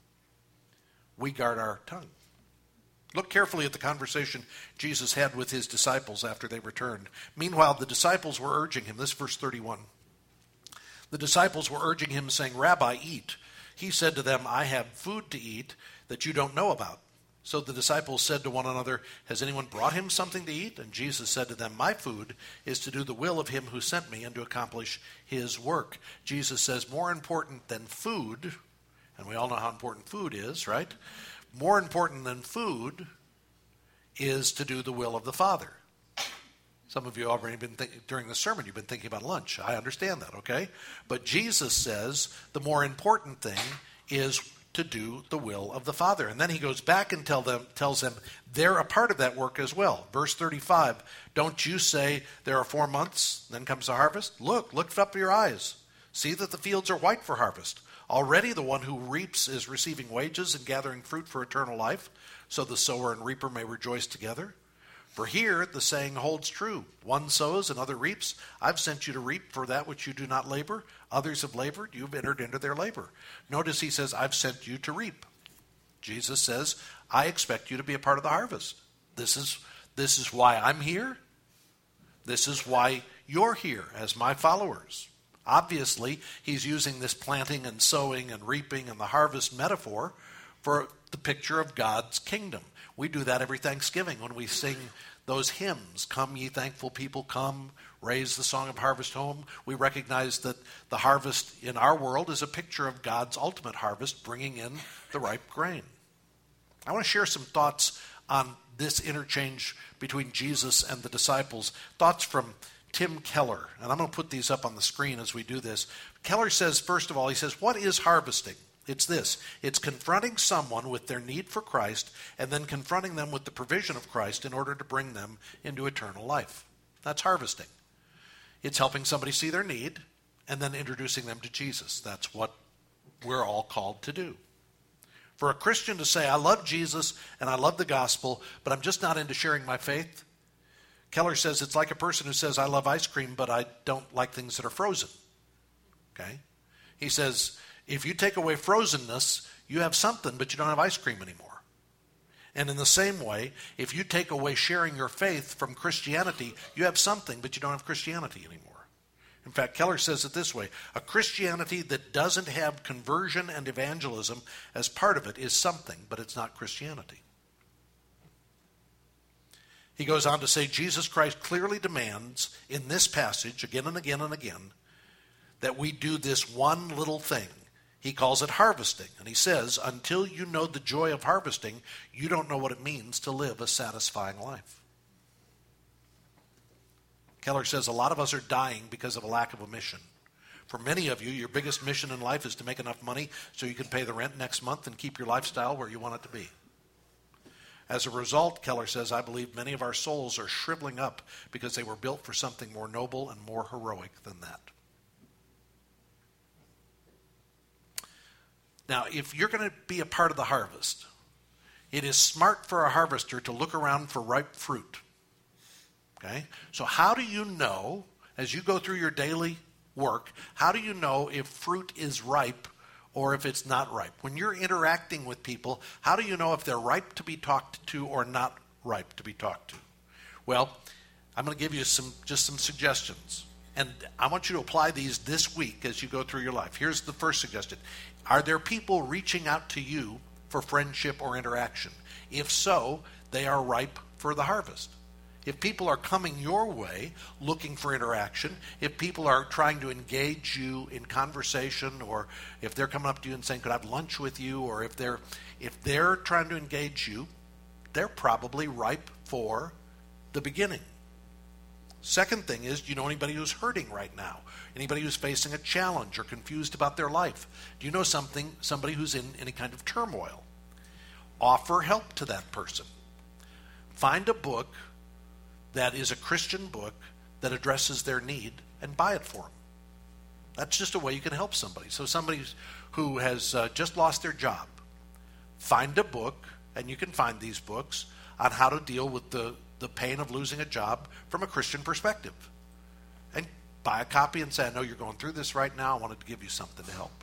We guard our tongue. Look carefully at the conversation Jesus had with his disciples after they returned. Meanwhile, the disciples were urging him. This is verse thirty-one. The disciples were urging him, saying, Rabbi, eat. He said to them, I have food to eat that you don't know about. So the disciples said to one another, has anyone brought him something to eat? And Jesus said to them, my food is to do the will of him who sent me and to accomplish his work. Jesus says, more important than food, and we all know how important food is, right? More important than food is to do the will of the Father. Some of you have already been thinking, during the sermon, you've been thinking about lunch. I understand that, okay? But Jesus says the more important thing is to do the will of the Father. And then he goes back and tell them, tells them they're a part of that work as well. Verse thirty-five, don't you say there are four months, then comes the harvest? Look, lift up your eyes. See that the fields are white for harvest. Already the one who reaps is receiving wages and gathering fruit for eternal life, so the sower and reaper may rejoice together. For here the saying holds true. One sows, another reaps. I've sent you to reap for that which you do not labor. Others have labored. You've entered into their labor. Notice he says, I've sent you to reap. Jesus says, I expect you to be a part of the harvest. This is, this is why I'm here. This is why you're here as my followers. Obviously, he's using this planting and sowing and reaping and the harvest metaphor for the picture of God's kingdom. We do that every Thanksgiving when we sing those hymns, Come Ye Thankful People, Come, Raise the Song of Harvest Home. We recognize that the harvest in our world is a picture of God's ultimate harvest, bringing in the ripe grain. I want to share some thoughts on this interchange between Jesus and the disciples, thoughts from Tim Keller, and I'm going to put these up on the screen as we do this. Keller says, first of all, he says, what is harvesting? It's this. It's confronting someone with their need for Christ and then confronting them with the provision of Christ in order to bring them into eternal life. That's harvesting. It's helping somebody see their need and then introducing them to Jesus. That's what we're all called to do. For a Christian to say, I love Jesus and I love the gospel, but I'm just not into sharing my faith, Keller says it's like a person who says, I love ice cream, but I don't like things that are frozen. Okay? He says, if you take away frozenness, you have something, but you don't have ice cream anymore. And in the same way, if you take away sharing your faith from Christianity, you have something, but you don't have Christianity anymore. In fact, Keller says it this way, a Christianity that doesn't have conversion and evangelism as part of it is something, but it's not Christianity. He goes on to say, Jesus Christ clearly demands in this passage, again and again and again, that we do this one little thing. He calls it harvesting. And he says, until you know the joy of harvesting, you don't know what it means to live a satisfying life. Keller says a lot of us are dying because of a lack of a mission. For many of you, your biggest mission in life is to make enough money so you can pay the rent next month and keep your lifestyle where you want it to be. As a result, Keller says, I believe many of our souls are shriveling up because they were built for something more noble and more heroic than that. Now, if you're going to be a part of the harvest, it is smart for a harvester to look around for ripe fruit. Okay? So how do you know, as you go through your daily work, how do you know if fruit is ripe or if it's not ripe? When you're interacting with people, how do you know if they're ripe to be talked to or not ripe to be talked to? Well, I'm going to give you some just some suggestions. And I want you to apply these this week as you go through your life. Here's the first suggestion. Are there people reaching out to you for friendship or interaction? If so, they are ripe for the harvest. If people are coming your way looking for interaction, if people are trying to engage you in conversation, or if they're coming up to you and saying, could I have lunch with you, or if they're if they're trying to engage you, they're probably ripe for the beginning. Second thing is, do you know anybody who's hurting right now? Anybody who's facing a challenge or confused about their life? Do you know something, somebody who's in any kind of turmoil? Offer help to that person. Find a book that is a Christian book that addresses their need and buy it for them. That's just a way you can help somebody. So somebody who has uh, just lost their job, find a book, and you can find these books, on how to deal with the, the pain of losing a job from a Christian perspective. And buy a copy and say, I know you're going through this right now. I wanted to give you something to help.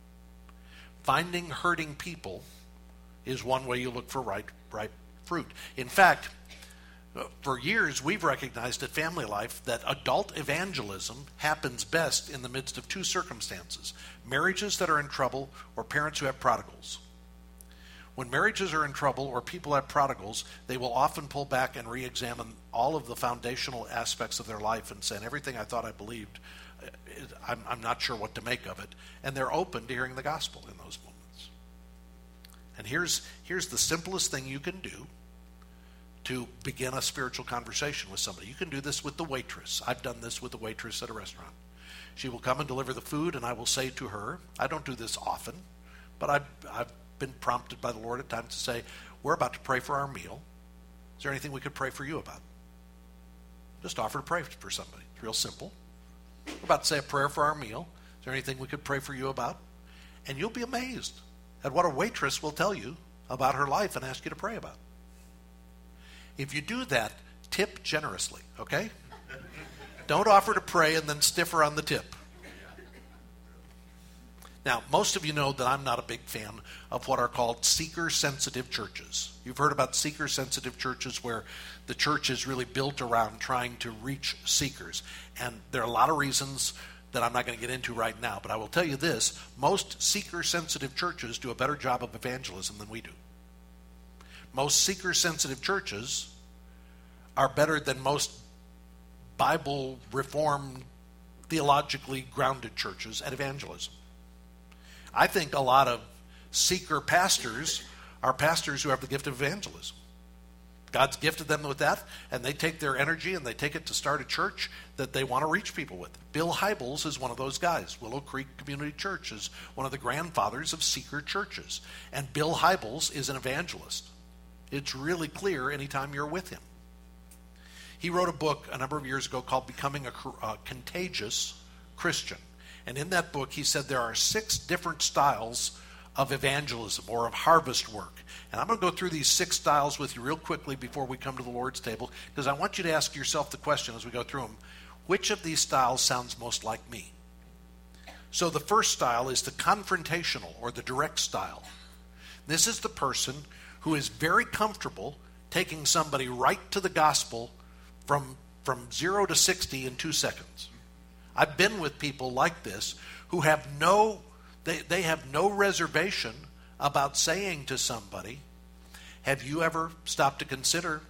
Finding hurting people is one way you look for ripe, ripe fruit. In fact, for years, we've recognized at Family Life that adult evangelism happens best in the midst of two circumstances: marriages that are in trouble or parents who have prodigals. When marriages are in trouble or people have prodigals, they will often pull back and re-examine all of the foundational aspects of their life and say, everything I thought I believed, I'm, I'm not sure what to make of it. And they're open to hearing the gospel in those moments. And here's, here's the simplest thing you can do to begin a spiritual conversation with somebody. You can do this with the waitress. I've done this with the waitress at a restaurant. She will come and deliver the food, and I will say to her, I don't do this often, but I've, I've been prompted by the Lord at times to say, we're about to pray for our meal. Is there anything we could pray for you about? Just offer to pray for somebody. It's real simple. We're about to say a prayer for our meal. Is there anything we could pray for you about? And you'll be amazed at what a waitress will tell you about her life and ask you to pray about. If you do that, tip generously, okay? Don't offer to pray and then stiff her on the tip. Now, most of you know that I'm not a big fan of what are called seeker-sensitive churches. You've heard about seeker-sensitive churches where the church is really built around trying to reach seekers. And there are a lot of reasons that I'm not going to get into right now, but I will tell you this: most seeker-sensitive churches do a better job of evangelism than we do. Most seeker-sensitive churches are better than most Bible reformed, theologically grounded churches at evangelism. I think a lot of seeker pastors are pastors who have the gift of evangelism. God's gifted them with that, and they take their energy and they take it to start a church that they want to reach people with. Bill Hybels is one of those guys. Willow Creek Community Church is one of the grandfathers of seeker churches. And Bill Hybels is an evangelist. It's really clear anytime you're with him. He wrote a book a number of years ago called Becoming a uh, Contagious Christian. And in that book, he said there are six different styles of evangelism or of harvest work. And I'm going to go through these six styles with you real quickly before we come to the Lord's table, because I want you to ask yourself the question as we go through them: which of these styles sounds most like me? So the first style is the confrontational or the direct style. This is the person who is very comfortable taking somebody right to the gospel from, from zero to sixty in two seconds. I've been with people like this who have no, they, they have no reservation about saying to somebody, have you ever stopped to consider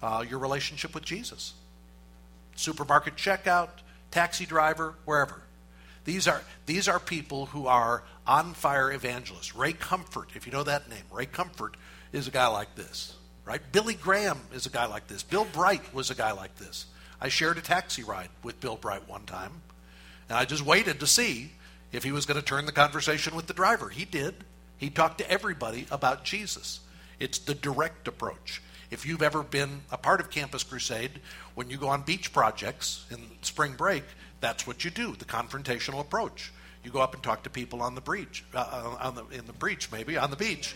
uh, your relationship with Jesus. Supermarket checkout, taxi driver, wherever. These are these are people who are on fire evangelists. Ray Comfort, if you know that name, Ray Comfort is a guy like this, right? Billy Graham is a guy like this. Bill Bright was a guy like this. I shared a taxi ride with Bill Bright one time, and I just waited to see if he was going to turn the conversation with the driver. He did. He talked to everybody about Jesus. It's the direct approach. If you've ever been a part of Campus Crusade, when you go on beach projects in spring break, that's what you do, the confrontational approach. You go up and talk to people on the breach, uh, on the, in the breach maybe, on the beach.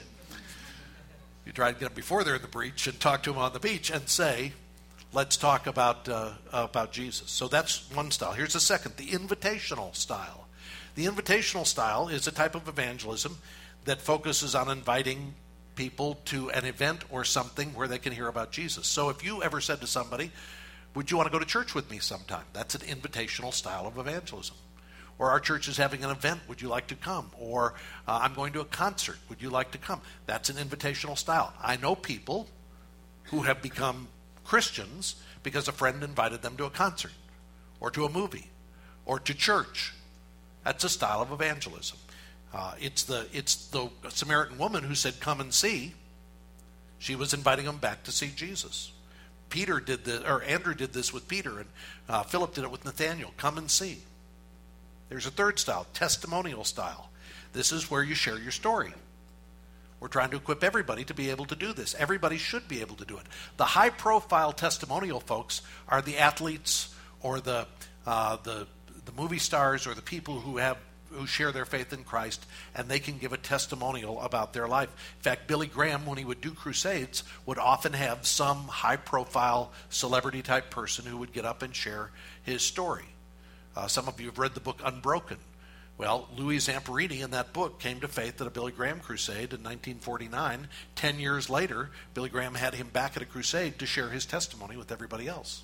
You try to get them before they're in the breach and talk to them on the beach and say, let's talk about, uh, about Jesus. So that's one style. Here's the second, the invitational style. The invitational style is a type of evangelism that focuses on inviting people to an event or something where they can hear about Jesus. So if you ever said to somebody, would you want to go to church with me sometime? That's an invitational style of evangelism. Or our church is having an event, would you like to come? Or uh, I'm going to a concert, would you like to come? That's an invitational style. I know people who have become Christians because a friend invited them to a concert or to a movie or to church. That's a style of evangelism. Uh, it's the it's the Samaritan woman who said, come and see. She was inviting them back to see Jesus. Peter did this, or Andrew did this with Peter, and uh, Philip did it with Nathaniel. Come and see. There's a third style, testimonial style. This is where you share your story. We're trying to equip everybody to be able to do this. Everybody should be able to do it. The high-profile testimonial folks are the athletes or the uh, the the movie stars or the people who have who share their faith in Christ, and they can give a testimonial about their life. In fact, Billy Graham, when he would do crusades, would often have some high-profile celebrity-type person who would get up and share his story. Uh, some of you have read the book Unbroken. Well, Louis Zamperini in that book came to faith at a Billy Graham crusade in nineteen forty-nine. Ten years later, Billy Graham had him back at a crusade to share his testimony with everybody else.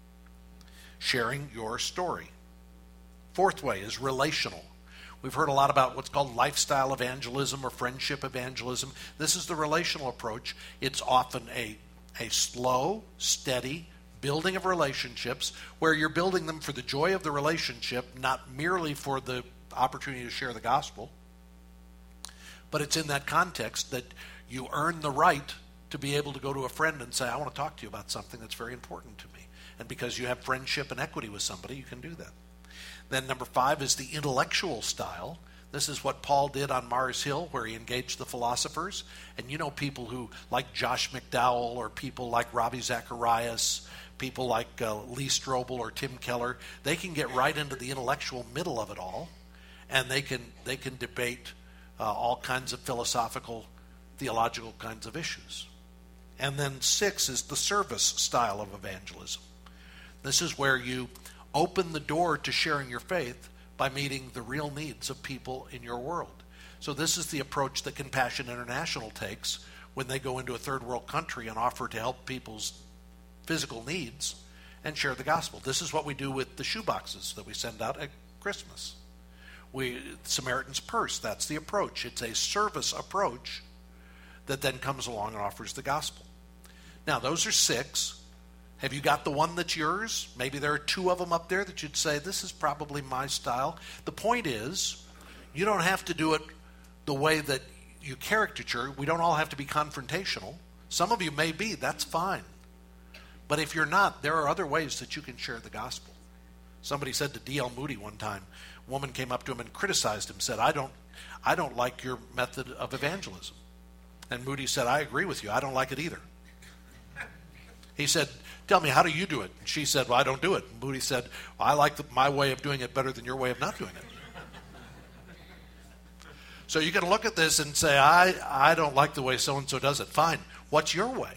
Sharing your story. Fourth way is relational. We've heard a lot about what's called lifestyle evangelism or friendship evangelism. This is the relational approach. It's often a, a slow, steady building of relationships where you're building them for the joy of the relationship, not merely for the opportunity to share the gospel. But it's in that context that you earn the right to be able to go to a friend and say, I want to talk to you about something that's very important to me. And because you have friendship and equity with somebody, you can do that. Then number five is the intellectual style. This is what Paul did on Mars Hill, where he engaged the philosophers. And you know people who, like Josh McDowell, or people like Ravi Zacharias, people like uh, Lee Strobel or Tim Keller, they can get right into the intellectual middle of it all, and they can they can debate uh, all kinds of philosophical, theological kinds of issues. And then six is the service style of evangelism. This is where you open the door to sharing your faith by meeting the real needs of people in your world. So this is the approach that Compassion International takes when they go into a third world country and offer to help people's physical needs and share the gospel. This is what we do with the shoeboxes that we send out at Christmas. We Samaritan's Purse, that's the approach. It's a service approach that then comes along and offers the gospel. Now, those are six. Have you got the one that's yours? Maybe there are two of them up there that you'd say, this is probably my style. The point is, you don't have to do it the way that you caricature. We don't all have to be confrontational. Some of you may be, that's fine. But if you're not, there are other ways that you can share the gospel. Somebody said to D L Moody one time, a woman came up to him and criticized him, said, I don't, I don't like your method of evangelism. And Moody said, I agree with you, I don't like it either. He said, tell me, how do you do it? And she said, well, I don't do it. And Moody said, well, I like the, my way of doing it better than your way of not doing it. So you can look at this and say, I, I don't like the way so-and-so does it. Fine. What's your way?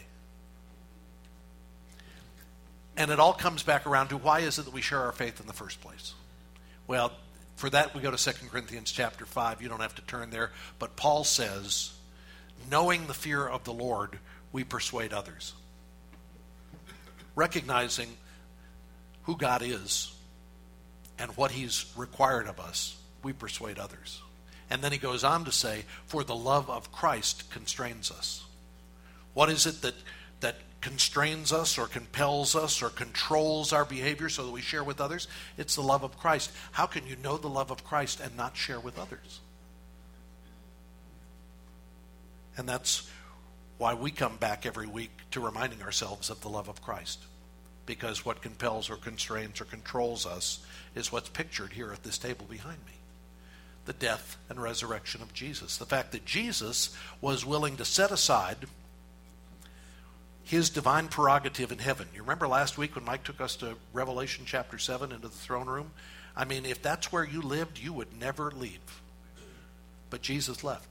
And it all comes back around to, why is it that we share our faith in the first place? Well, for that we go to Second Corinthians chapter five. You don't have to turn there. But Paul says, knowing the fear of the Lord, we persuade others. Recognizing who God is and what he's required of us, we persuade others. And then he goes on to say, for the love of Christ constrains us. What is it that, that constrains us or compels us or controls our behavior so that we share with others? It's the love of Christ. How can you know the love of Christ and not share with others? And that's why we come back every week to reminding ourselves of the love of Christ. Because what compels or constrains or controls us is what's pictured here at this table behind me. The death and resurrection of Jesus. The fact that Jesus was willing to set aside his divine prerogative in heaven. You remember last week when Mike took us to Revelation chapter seven into the throne room? I mean, if that's where you lived, you would never leave. But Jesus left.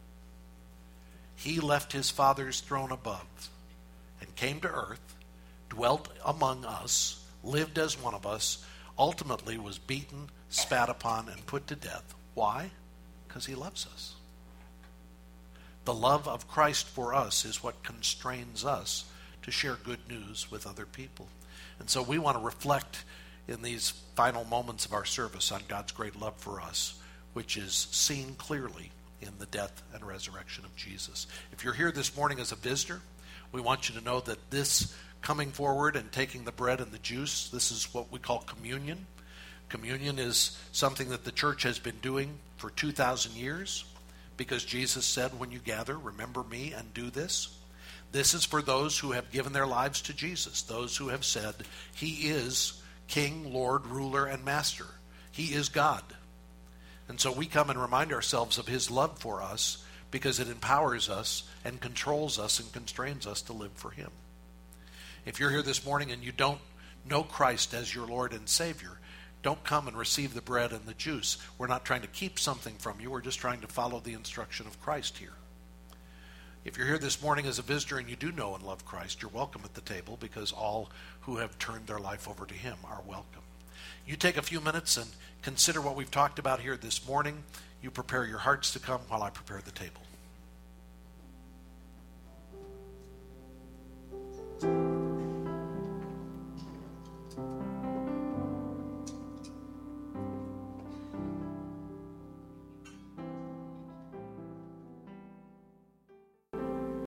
He left his Father's throne above and came to earth, dwelt among us, lived as one of us, ultimately was beaten, spat upon, and put to death. Why? Because he loves us. The love of Christ for us is what constrains us to share good news with other people. And so we want to reflect in these final moments of our service on God's great love for us, which is seen clearly in the death and resurrection of Jesus. If you're here this morning as a visitor, we want you to know that this coming forward and taking the bread and the juice, this is what we call communion. Communion is something that the church has been doing for two thousand years because Jesus said, when you gather, remember me and do this. This is for those who have given their lives to Jesus, those who have said, he is King, Lord, ruler, and master. He is God. And so we come and remind ourselves of his love for us because it empowers us and controls us and constrains us to live for him. If you're here this morning and you don't know Christ as your Lord and Savior, don't come and receive the bread and the juice. We're not trying to keep something from you. We're just trying to follow the instruction of Christ here. If you're here this morning as a visitor and you do know and love Christ, you're welcome at the table because all who have turned their life over to him are welcome. You take a few minutes and consider what we've talked about here this morning. You prepare your hearts to come while I prepare the tables.